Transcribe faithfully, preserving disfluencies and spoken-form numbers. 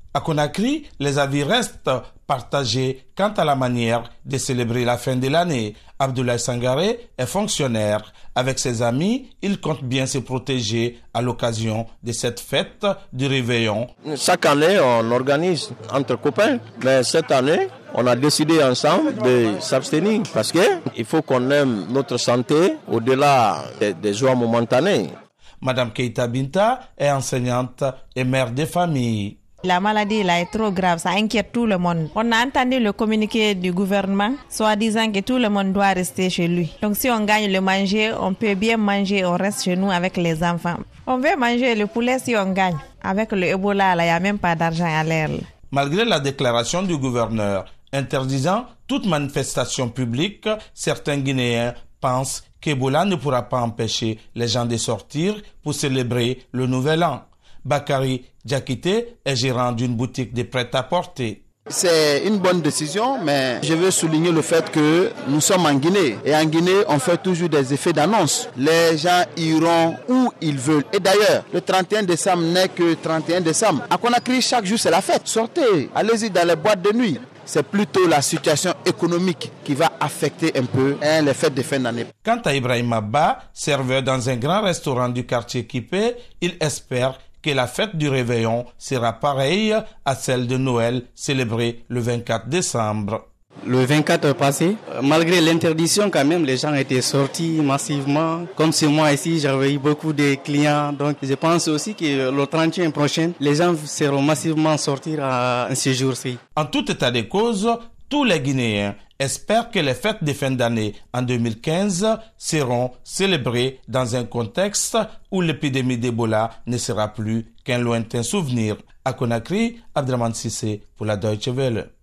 À Conakry, les avis restent partagés quant à la manière de célébrer la fin de l'année. Abdoulaye Sangaré est fonctionnaire. Avec ses amis, il compte bien se protéger à l'occasion de cette fête du réveillon. Chaque année, on organise entre copains, mais cette année, on a décidé ensemble de s'abstenir parce qu'il faut qu'on aime notre santé au-delà des, des joies momentanées. Madame Keita Binta est enseignante et mère de famille. La maladie là est trop grave, ça inquiète tout le monde. On a entendu le communiqué du gouvernement, soit disant que tout le monde doit rester chez lui. Donc si on gagne le manger, on peut bien manger, on reste chez nous avec les enfants. On veut manger le poulet si on gagne. Avec le Ebola, il n'y a même pas d'argent à l'air. Malgré la déclaration du gouverneur interdisant toute manifestation publique, certains Guinéens pensent qu'Ebola ne pourra pas empêcher les gens de sortir pour célébrer le nouvel an. Bakary Diakité est gérant d'une boutique de prêt-à-porter. C'est une bonne décision, mais je veux souligner le fait que nous sommes en Guinée. Et en Guinée, on fait toujours des effets d'annonce. Les gens iront où ils veulent. Et d'ailleurs, le trente et un décembre n'est que trente et un décembre. À Conakry, chaque jour, c'est la fête. Sortez, allez-y dans les boîtes de nuit. C'est plutôt la situation économique qui va affecter un peu hein, les fêtes de fin d'année. Quant à Ibrahim Abba, serveur dans un grand restaurant du quartier Kipé, il espère que la fête du réveillon sera pareille à celle de Noël célébrée le vingt-quatre décembre. Le vingt-quatre passé, malgré l'interdiction, quand même, les gens étaient sortis massivement. Comme c'est moi ici, j'avais eu beaucoup de clients. Donc, je pense aussi que le trente et un prochain, les gens seront massivement sortis à ce jour-ci. En tout état de cause, tous les Guinéens espèrent que les fêtes de fin d'année en deux mille quinze seront célébrées dans un contexte où l'épidémie d'Ebola ne sera plus qu'un lointain souvenir. À Conakry, Abdraman Sissé pour la Deutsche Welle.